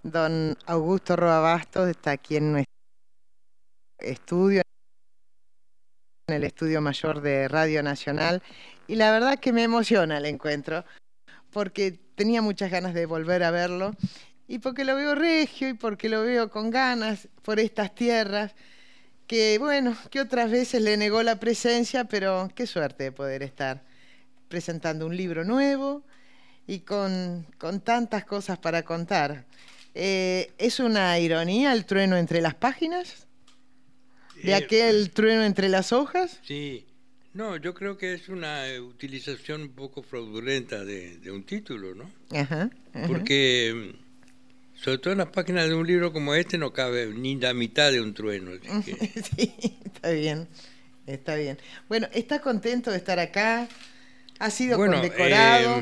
Don Augusto Roa Bastos está aquí en nuestro estudio, en el estudio mayor de Radio Nacional, y la verdad que me emociona el encuentro, porque tenía muchas ganas de volver a verlo, y porque lo veo regio, y porque lo veo con ganas por estas tierras, que bueno, que otras veces le negó la presencia, pero qué suerte de poder estar presentando un libro nuevo y con tantas cosas para contar. ¿Es una ironía el trueno entre las páginas? ¿De aquel trueno entre las hojas? Sí, no, yo creo que es una utilización un poco fraudulenta de un título, ¿no? Ajá, ajá. Porque sobre todo en las páginas de un libro como este no cabe ni la mitad de un trueno. Así que... Sí, está bien, está bien. Bueno, ¿está contento de estar acá? ¿Ha sido condecorado?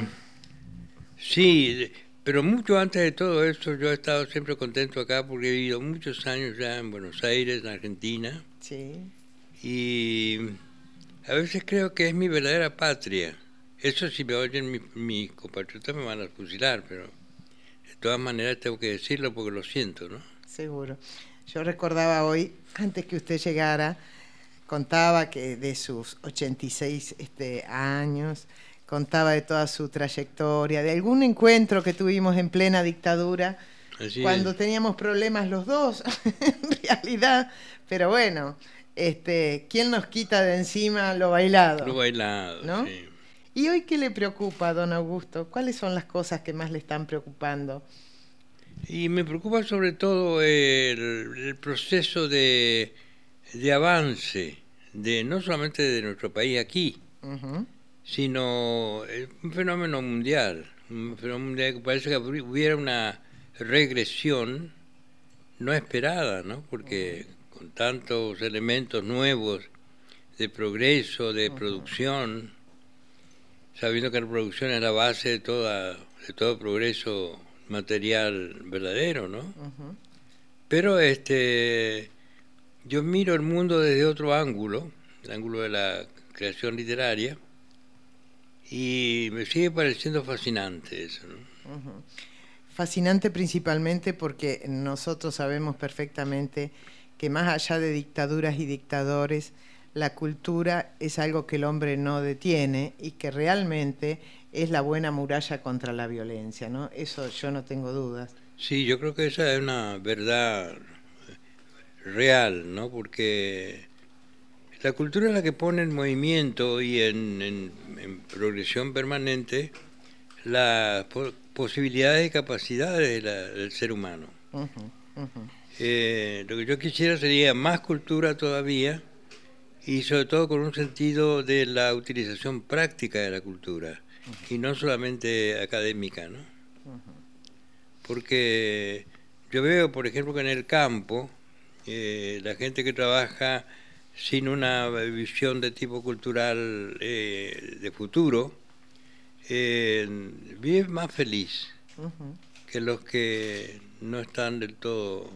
Sí, pero mucho antes de todo esto yo he estado siempre contento acá porque he vivido muchos años ya en Buenos Aires, en Argentina. Sí. Y a veces creo que es mi verdadera patria. Eso si me oyen mis compatriotas me van a fusilar, pero de todas maneras tengo que decirlo porque lo siento, ¿no? Seguro. Yo recordaba hoy, antes que usted llegara, contaba que de sus 86 años, contaba de toda su trayectoria, de algún encuentro que tuvimos en plena dictadura, Así cuando es. teníamos problemas los dos, en realidad, pero bueno, ¿quién nos quita de encima lo bailado? Lo bailado, ¿no? sí. ¿Y hoy qué le preocupa, don Augusto? ¿Cuáles son las cosas que más le están preocupando? Y me preocupa sobre todo el proceso de avance, de no solamente de nuestro país aquí, sino un fenómeno mundial que parece que hubiera una regresión no esperada, ¿no? Porque con tantos elementos nuevos de progreso, de producción, sabiendo que la producción es la base de todo progreso material verdadero, ¿no? Pero yo miro el mundo desde otro ángulo, el ángulo de la creación literaria, y me sigue pareciendo fascinante eso, ¿no? Fascinante principalmente porque nosotros sabemos perfectamente que más allá de dictaduras y dictadores, la cultura es algo que el hombre no detiene y que realmente es la buena muralla contra la violencia, ¿no? Eso yo no tengo dudas. Sí, yo creo que esa es una verdad real, ¿no? Porque la cultura es la que pone en movimiento y en progresión permanente las posibilidades y capacidades del ser humano. Lo que yo quisiera sería más cultura todavía y sobre todo con un sentido de la utilización práctica de la cultura y no solamente académica, ¿no? Porque yo veo, por ejemplo, que en el campo la gente que trabaja sin una visión de tipo cultural de futuro vive más feliz que los que no están del todo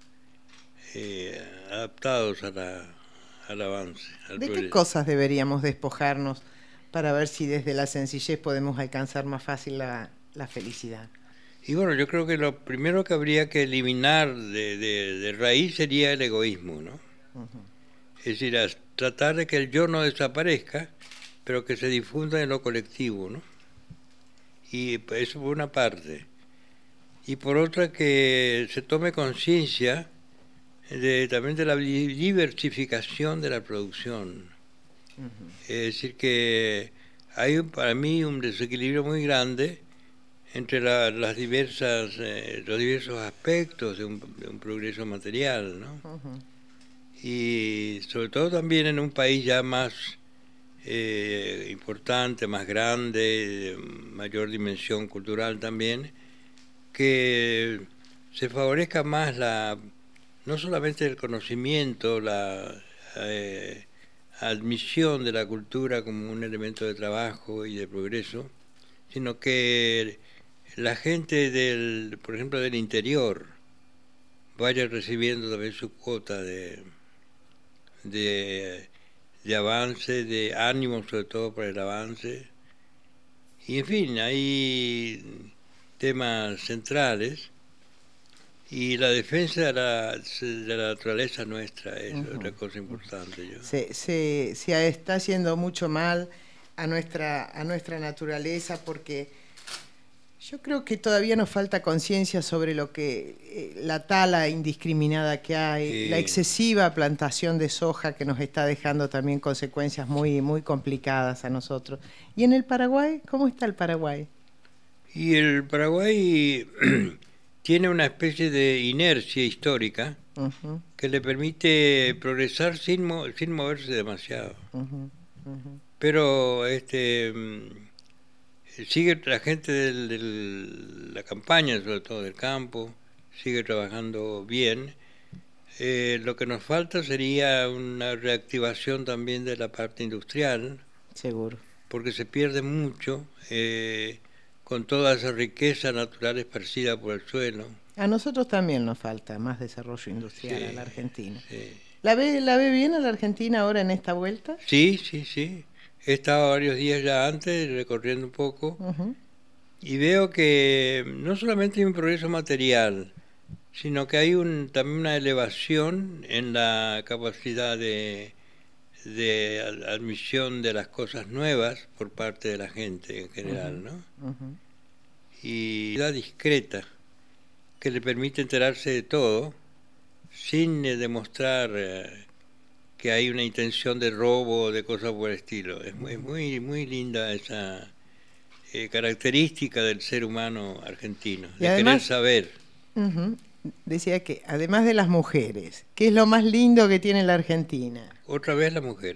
adaptados al avance. ¿De qué cosas deberíamos despojarnos para ver si desde la sencillez podemos alcanzar más fácil la felicidad? Y bueno, yo creo que lo primero que habría que eliminar de raíz sería el egoísmo, ¿no? Es decir, tratar de que el yo no desaparezca, pero que se difunda en lo colectivo, ¿no? Y eso por una parte. Y por otra, que se tome conciencia también de la diversificación de la producción. Es decir, que hay para mí un desequilibrio muy grande entre los diversos aspectos de un progreso material, ¿no? Y sobre todo también en un país ya más importante, más grande, de mayor dimensión cultural también, que se favorezca más no solamente el conocimiento, la admisión de la cultura como un elemento de trabajo y de progreso, sino que la gente por ejemplo, del interior vaya recibiendo también su cuota de avance, de ánimo sobre todo para el avance. Y en fin, hay temas centrales Y la defensa de la naturaleza nuestra es otra cosa importante. Se está haciendo mucho mal a nuestra naturaleza, porque yo creo que todavía nos falta conciencia sobre lo que la tala indiscriminada que hay, la excesiva plantación de soja que nos está dejando también consecuencias muy, muy complicadas a nosotros. ¿Y en el Paraguay? ¿Cómo está el Paraguay? Y el Paraguay tiene una especie de inercia histórica que le permite progresar sin moverse demasiado. Pero sigue la gente de la campaña, sobre todo del campo, sigue trabajando bien. Lo que nos falta sería una reactivación también de la parte industrial. Seguro. Porque se pierde mucho con toda esa riqueza natural esparcida por el suelo. A nosotros también nos falta más desarrollo industrial, Sí, a la Argentina. Sí. ¿La ve bien a la Argentina ahora en esta vuelta? Sí. He estado varios días ya antes recorriendo un poco y veo que no solamente hay un progreso material, sino que hay también una elevación en la capacidad de admisión de las cosas nuevas por parte de la gente en general, ¿no? Y una discreta que le permite enterarse de todo sin demostrar que hay una intención de robo o de cosas por el estilo. Es muy, muy linda esa característica del ser humano argentino, de además, querer saber. Decía que, además de las mujeres, ¿qué es lo más lindo que tiene la Argentina? Otra vez la mujer.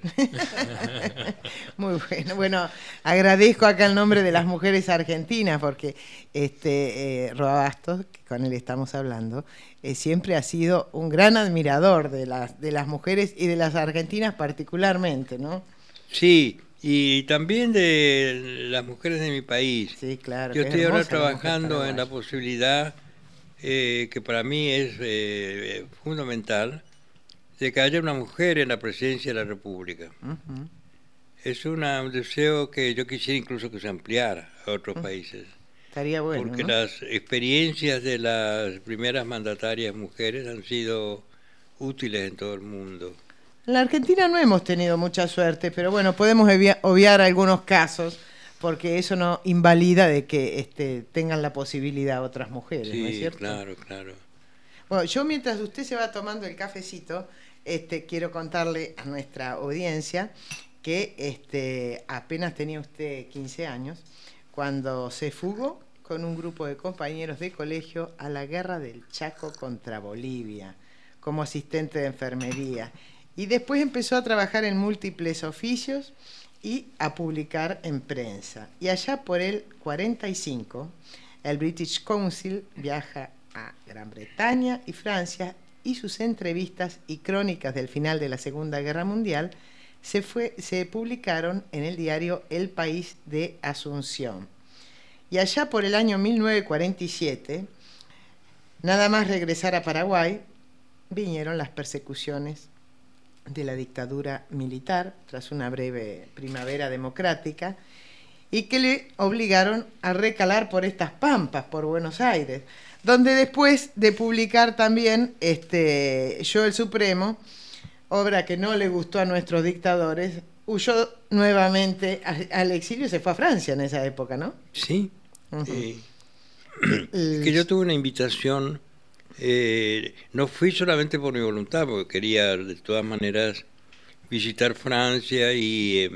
Muy bueno. Bueno, agradezco acá el nombre de las mujeres argentinas, porque Roa Bastos, que con él estamos hablando, siempre ha sido un gran admirador de las mujeres y de las argentinas particularmente, ¿no? Sí, y también de las mujeres de mi país. Sí, claro. Yo estoy ahora trabajando en la posibilidad, que para mí es fundamental, de que haya una mujer en la presidencia de la República. Es un deseo que yo quisiera incluso que se ampliara a otros países. Estaría bueno, porque ¿no? Las experiencias de las primeras mandatarias mujeres han sido útiles en todo el mundo. En la Argentina no hemos tenido mucha suerte, pero bueno, podemos obviar algunos casos, porque eso no invalida de que tengan la posibilidad otras mujeres, sí, ¿no es cierto? Claro. Bueno, yo mientras usted se va tomando el cafecito, quiero contarle a nuestra audiencia que apenas tenía usted 15 años cuando se fugó con un grupo de compañeros de colegio a la guerra del Chaco contra Bolivia como asistente de enfermería, y después empezó a trabajar en múltiples oficios y a publicar en prensa. Y allá por el 45, el British Council viaja a Gran Bretaña y Francia, y sus entrevistas y crónicas del final de la Segunda Guerra Mundial se publicaron en el diario El País de Asunción. Y allá por el año 1947, nada más regresar a Paraguay, vinieron las persecuciones de la dictadura militar tras una breve primavera democrática, y que le obligaron a recalar por estas pampas, por Buenos Aires, donde después de publicar también Yo el Supremo, obra que no le gustó a nuestros dictadores, huyó nuevamente al exilio y se fue a Francia en esa época, ¿no? Sí. Que yo tuve una invitación, no fui solamente por mi voluntad, porque quería de todas maneras visitar Francia y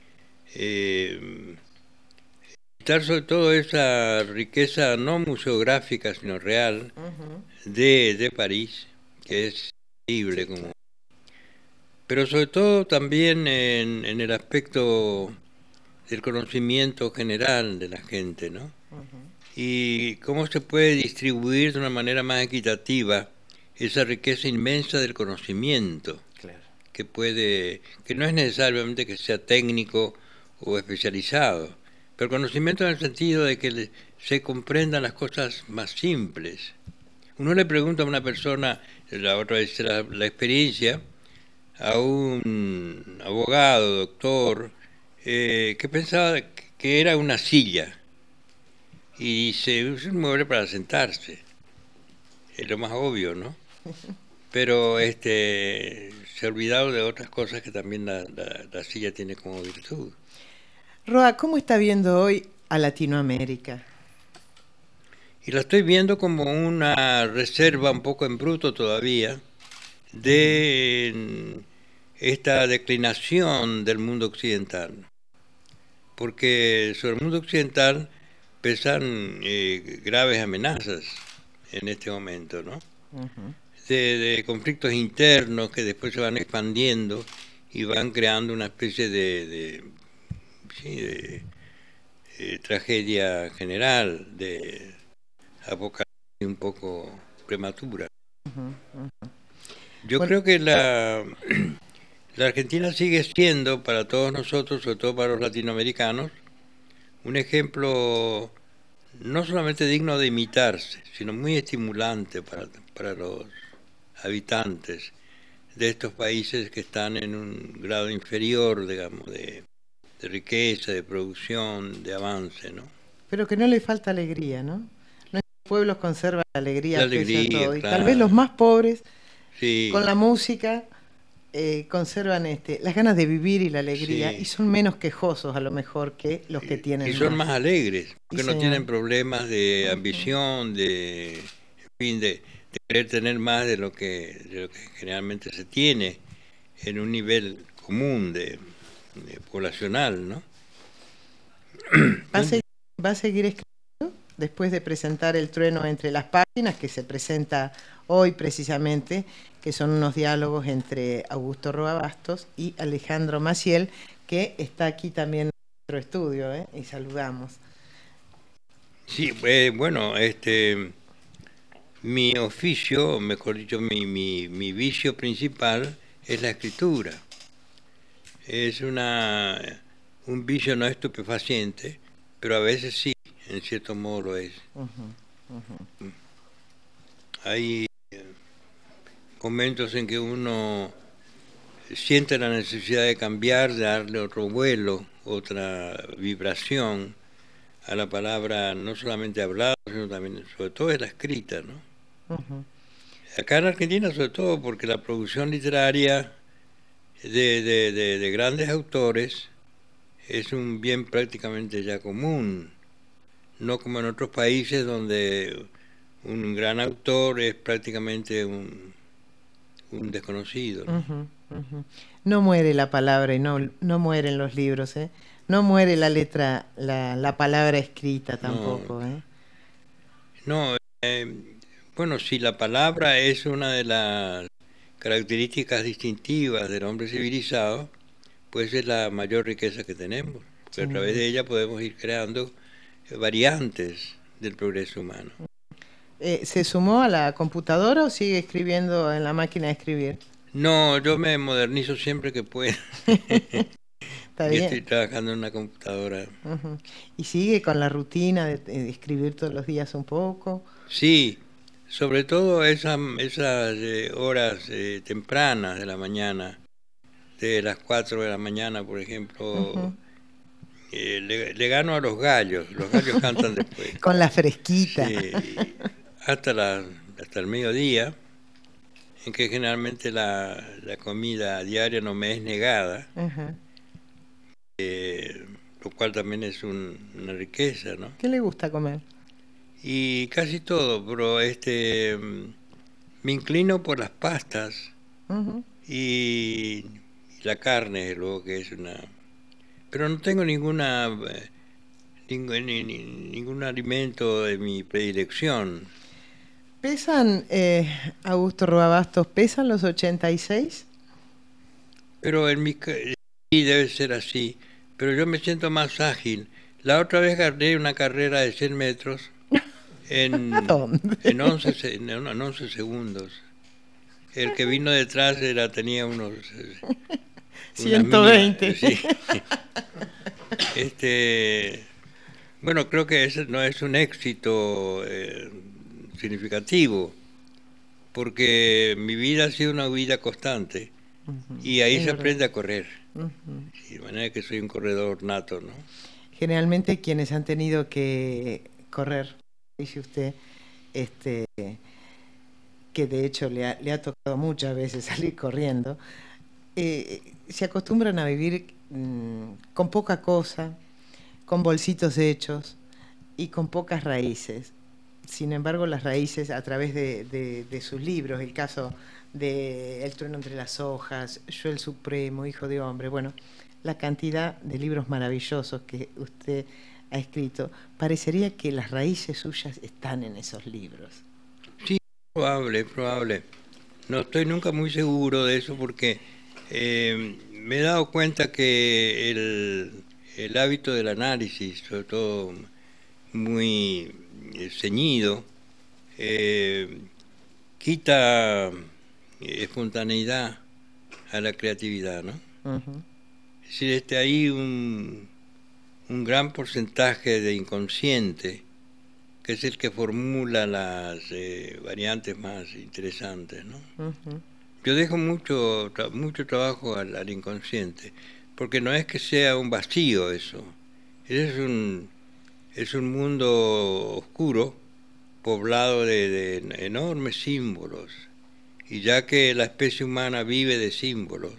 visitar sobre todo esa riqueza no museográfica sino real de París, que es increíble, como, pero sobre todo también en el aspecto del conocimiento general de la gente, ¿no? Y cómo se puede distribuir de una manera más equitativa esa riqueza inmensa del conocimiento, claro, que no es necesariamente que sea técnico o especializado, pero conocimiento en el sentido de que se comprendan las cosas más simples. Uno le pregunta a una persona, la otra vez la experiencia, a un abogado, doctor, que pensaba que era una silla, y dice, es un mueble para sentarse. es lo más obvio, ¿no? Pero se ha olvidado de otras cosas que también la silla tiene como virtud. Roa, ¿cómo está viendo hoy a Latinoamérica? Y la estoy viendo como una reserva un poco en bruto todavía de esta declinación del mundo occidental. Porque sobre el mundo occidental pesan graves amenazas en este momento, ¿no? De conflictos internos que después se van expandiendo y van creando una especie de tragedia general, de apocalipsis un poco prematura. Yo creo que la Argentina sigue siendo para todos nosotros, sobre todo para los latinoamericanos, un ejemplo no solamente digno de imitarse, sino muy estimulante para los habitantes de estos países que están en un grado inferior, digamos, de riqueza, de producción, de avance, ¿no? Pero que no le falta alegría, ¿no? Nuestros pueblos conservan la alegría, pese a todo. Y claro. tal vez los más pobres, sí, con la música, conservan las ganas de vivir y la alegría, sí, y son menos quejosos a lo mejor que los que tienen y son más alegres, porque no señor. tienen problemas de ambición, en fin, de querer tener más de lo que generalmente se tiene en un nivel común de poblacional, ¿no? ¿Va a seguir escribiendo después de presentar El trueno entre las páginas, que se presenta hoy precisamente, que son unos diálogos entre Augusto Roa Bastos y Alejandro Maciel, que está aquí también en nuestro estudio, y saludamos? Sí, bueno, mi oficio, mejor dicho, mi vicio principal es la escritura. Es un vicio no estupefaciente, pero a veces sí, en cierto modo lo es. Hay momentos en que uno siente la necesidad de cambiar, de darle otro vuelo, otra vibración a la palabra, no solamente hablada, sino también, sobre todo, es la escrita, ¿no? Acá en Argentina, sobre todo, porque la producción literaria de grandes autores es un bien prácticamente ya común, no como en otros países donde un gran autor es prácticamente un desconocido, ¿no? No muere la palabra y no mueren los libros, no muere la letra, la palabra escrita tampoco. No, bueno, si la palabra es una de las características distintivas del hombre civilizado, pues es la mayor riqueza que tenemos, porque a través de ella podemos ir creando variantes del progreso humano. ¿Se sumó a la computadora o sigue escribiendo en la máquina de escribir? No, yo me modernizo siempre que puedo. Está bien. Estoy trabajando en una computadora. ¿Y sigue con la rutina de escribir todos los días un poco? Sí, sobre todo esas horas tempranas de la mañana, de las 4 de la mañana, por ejemplo, le gano a los gallos cantan después. Con la fresquita. Sí, hasta el mediodía, en que generalmente la comida diaria no me es negada, lo cual también es una riqueza, ¿no? ¿Qué le gusta comer? Y casi todo, pero me inclino por las pastas y la carne, luego, que es una... Pero no tengo ningún alimento de mi predilección. ¿Pesan, Augusto Roa Bastos, pesan los 86? Pero sí, debe ser así, pero yo me siento más ágil. La otra vez gané una carrera de 100 metros en 11 segundos. El que vino detrás tenía unos 120. Sí. Bueno, creo que ese no es un éxito significativo, porque mi vida ha sido una vida constante y ahí se aprende a correr. De manera que soy un corredor nato, ¿no? Generalmente quienes han tenido que correr, dice usted, que de hecho le ha tocado muchas veces salir corriendo, se acostumbran a vivir con poca cosa, con bolsitos hechos y con pocas raíces. Sin embargo, las raíces a través de sus libros, el caso de El trueno entre las hojas, Yo el supremo, Hijo de hombre, bueno, la cantidad de libros maravillosos que usted ha escrito, parecería que las raíces suyas están en esos libros. Sí, probable. No estoy nunca muy seguro de eso porque me he dado cuenta que el hábito del análisis, sobre todo muy ceñido, quita espontaneidad a la creatividad, ¿no? Uh-huh. Es decir, hay un gran porcentaje de inconsciente, que es el que formula las variantes más interesantes, ¿no? Uh-huh. Yo dejo mucho trabajo al inconsciente, porque no es que sea un vacío eso, es un mundo oscuro, poblado de enormes símbolos, y ya que la especie humana vive de símbolos,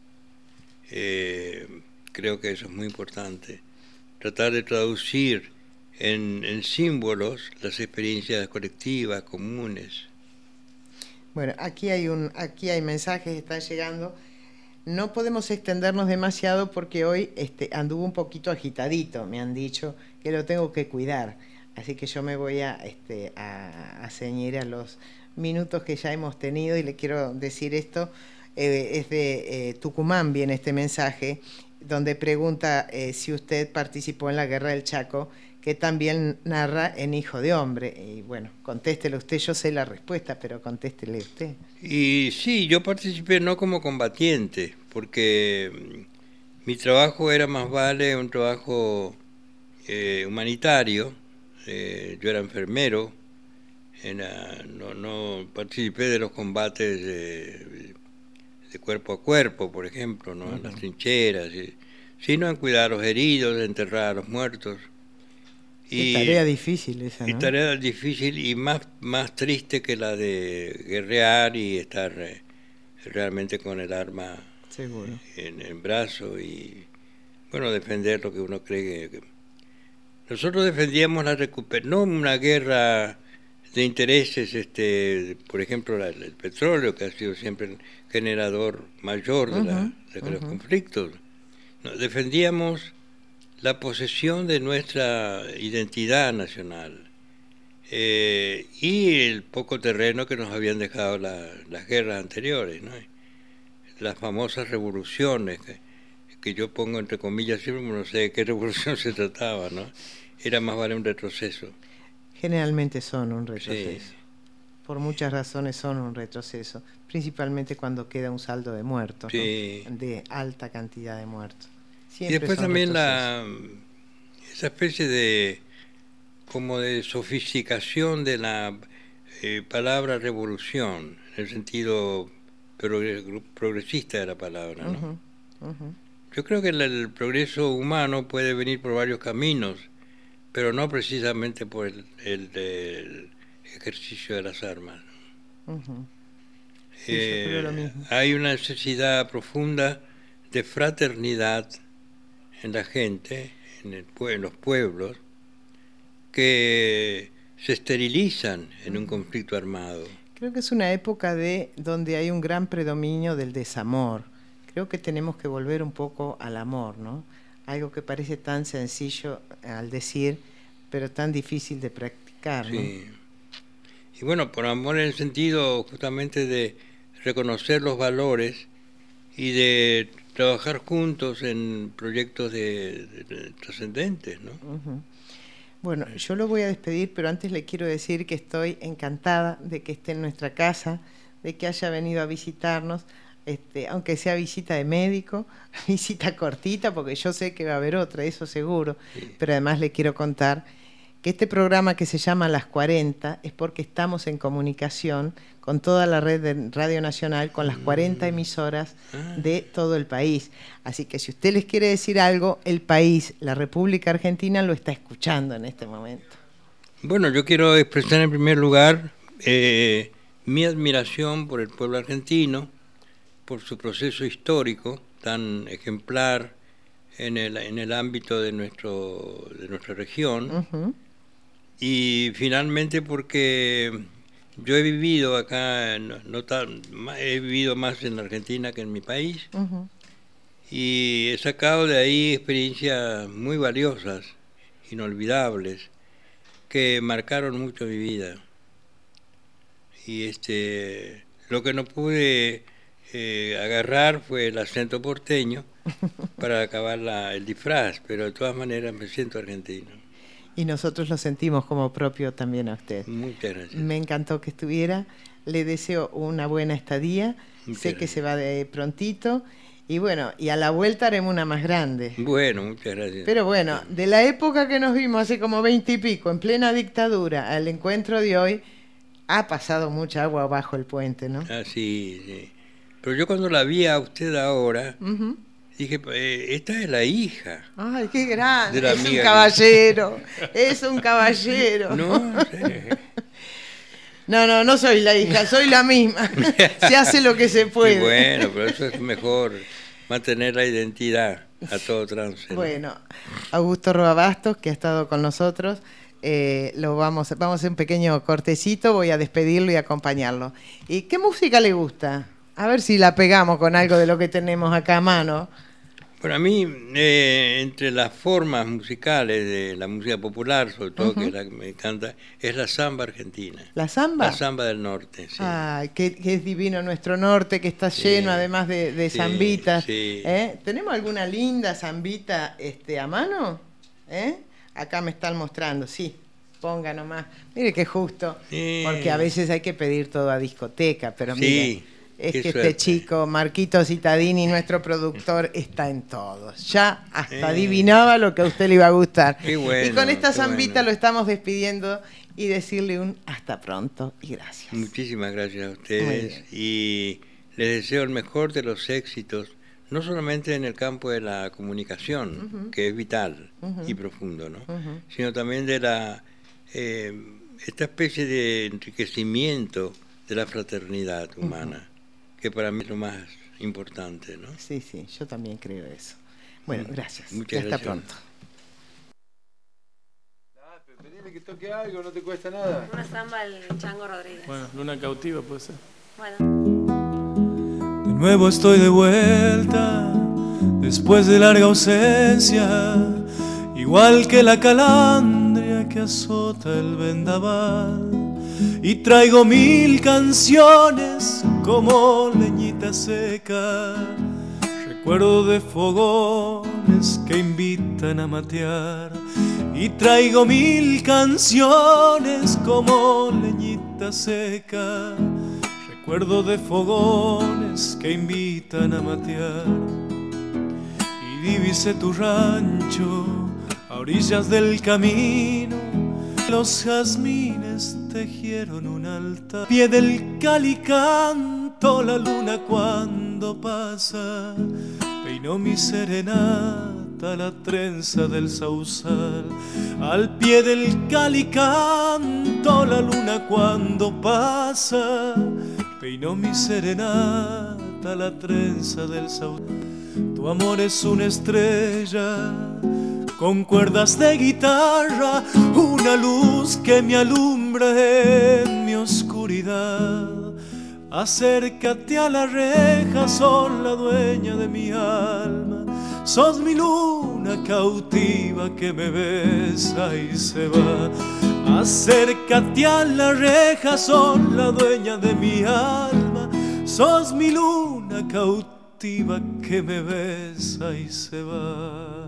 creo que eso es muy importante, tratar de traducir en símbolos las experiencias colectivas, comunes. Bueno, aquí hay mensajes que están llegando. No podemos extendernos demasiado porque hoy anduvo un poquito agitadito, me han dicho que lo tengo que cuidar. Así que yo me voy a ceñir a los minutos que ya hemos tenido y le quiero decir esto. Es de Tucumán viene este mensaje, donde pregunta si usted participó en la Guerra del Chaco, que también narra en Hijo de Hombre. Y bueno, contéstele usted, yo sé la respuesta, pero contéstele usted. Y sí, yo participé no como combatiente, porque mi trabajo era más vale un trabajo humanitario. Yo era enfermero, no participé de los combates de cuerpo a cuerpo, por ejemplo, ¿no? Uh-huh. En las trincheras, sino en cuidar a los heridos, enterrar a los muertos. Qué tarea difícil esa, ¿no? Y tarea difícil y más triste que la de guerrear y estar realmente con el arma en el brazo y, bueno, defender lo que uno cree que... Nosotros defendíamos la recuperación, no una guerra de intereses, por ejemplo, el petróleo, que ha sido siempre el generador mayor de los conflictos. No, defendíamos la posesión de nuestra identidad nacional y el poco terreno que nos habían dejado las guerras anteriores, ¿no? Las famosas revoluciones que yo pongo entre comillas siempre, no sé de qué revolución se trataba, ¿no? Era más vale un retroceso. Generalmente son un retroceso. Sí. Por muchas razones son un retroceso, principalmente cuando queda un saldo de muertos, sí, ¿no? De alta cantidad de muertos. Siempre y después también esa especie de sofisticación de la palabra revolución, en el sentido progresista de la palabra, ¿no? Yo creo que el progreso humano puede venir por varios caminos, pero no precisamente por el ejercicio de las armas. Sí, yo creo lo mismo. Hay una necesidad profunda de fraternidad en la gente, en los pueblos, que se esterilizan en un conflicto armado. Creo que es una época donde hay un gran predominio del desamor. Creo que tenemos que volver un poco al amor, ¿no? Algo que parece tan sencillo al decir, pero tan difícil de practicar, ¿no? Sí. Y bueno, por amor en el sentido justamente de reconocer los valores y de trabajar juntos en proyectos trascendentes, ¿no? Bueno, yo lo voy a despedir, pero antes le quiero decir que estoy encantada de que esté en nuestra casa, de que haya venido a visitarnos, aunque sea visita de médico, visita cortita, porque yo sé que va a haber otra, eso seguro, sí. Pero además le quiero contar que este programa que se llama Las 40 es porque estamos en comunicación con toda la red de Radio Nacional, con las 40 emisoras de todo el país. Así que si usted les quiere decir algo, el país, la República Argentina, lo está escuchando en este momento. Bueno, yo quiero expresar en primer lugar mi admiración por el pueblo argentino, por su proceso histórico tan ejemplar en el ámbito de nuestra región, Ujú. y finalmente porque yo he vivido acá, he vivido más en Argentina que en mi país, Ujú. y he sacado de ahí experiencias muy valiosas, inolvidables, que marcaron mucho mi vida. Y lo que no pude agarrar fue el acento porteño para acabar el disfraz, pero de todas maneras me siento argentino. Y nosotros lo sentimos como propio también a usted. Muchas gracias. Me encantó que estuviera. Le deseo una buena estadía. Muchas Sé que gracias. se va de prontito. Y bueno, y a la vuelta haremos una más grande. Bueno, muchas gracias. Pero bueno, de la época que nos vimos hace como 20 y pico, en plena dictadura, al encuentro de hoy, ha pasado mucha agua bajo el puente, ¿no? Ah, sí, sí. Pero yo cuando la vi a usted ahora, Ujú. dije, esta es la hija. Ay, qué grande. De la Es un amiga caballero. Es un caballero. No, sí. No soy la hija, soy la misma. Se hace lo que se puede. Y bueno, pero eso es mejor, mantener la identidad a todo trance, ¿no? Bueno, Augusto Roa Bastos, que ha estado con nosotros, vamos a hacer un pequeño cortecito, voy a despedirlo y acompañarlo. ¿Y qué música le gusta? A ver si la pegamos con algo de lo que tenemos acá a mano. Bueno, a mí, entre las formas musicales de la música popular, sobre todo, que es la que me encanta, es la samba argentina. ¿La samba? La samba del norte, sí. Ay, que es divino nuestro norte, que está lleno además de sí, zambitas. sí. ¿Tenemos alguna linda zambita a mano? Acá me están mostrando, sí. Ponga nomás. Mire qué justo, Sí. porque a veces hay que pedir todo a discoteca, pero Sí, mire, es qué que suerte. este chico, Marquito Cittadini, nuestro productor, está en todos. Ya hasta adivinaba lo que a usted le iba a gustar. Qué bueno, y con esta qué zambita bueno. lo estamos despidiendo y decirle un hasta pronto y gracias. Muchísimas gracias a Muy ustedes bien. y les deseo el mejor de los éxitos, no solamente en el campo de la comunicación, que es vital y profundo, ¿no? Sino también de esta especie de enriquecimiento de la fraternidad humana, que para mí es lo más importante, ¿no? Sí, yo también creo eso. Bueno, gracias. Muchas Hasta gracias. pronto. Pedile que toque algo, no te cuesta nada. Una samba al Chango Rodríguez. Bueno, Luna Cautiva puede ser. Bueno. De nuevo estoy de vuelta, después de larga ausencia, igual que la calandria que azota el vendaval. Y traigo 1000 canciones como leñita seca, recuerdo de fogones que invitan a matear. Y traigo 1000 canciones como leñita seca, recuerdo de fogones que invitan a matear. Y divisé tu rancho a orillas del camino, los jazmines tejieron un altar. Pie del calicanto la luna cuando pasa, peinó mi serenata la trenza del sausal. Al pie del calicanto la luna cuando pasa, peinó mi serenata la trenza del sausal. Tu amor es una estrella con cuerdas de guitarra, una luz que me alumbra en mi oscuridad. Acércate a la reja, sos la dueña de mi alma, sos mi luna cautiva que me besa y se va. Acércate a la reja, sos la dueña de mi alma, sos mi luna cautiva que me besa y se va.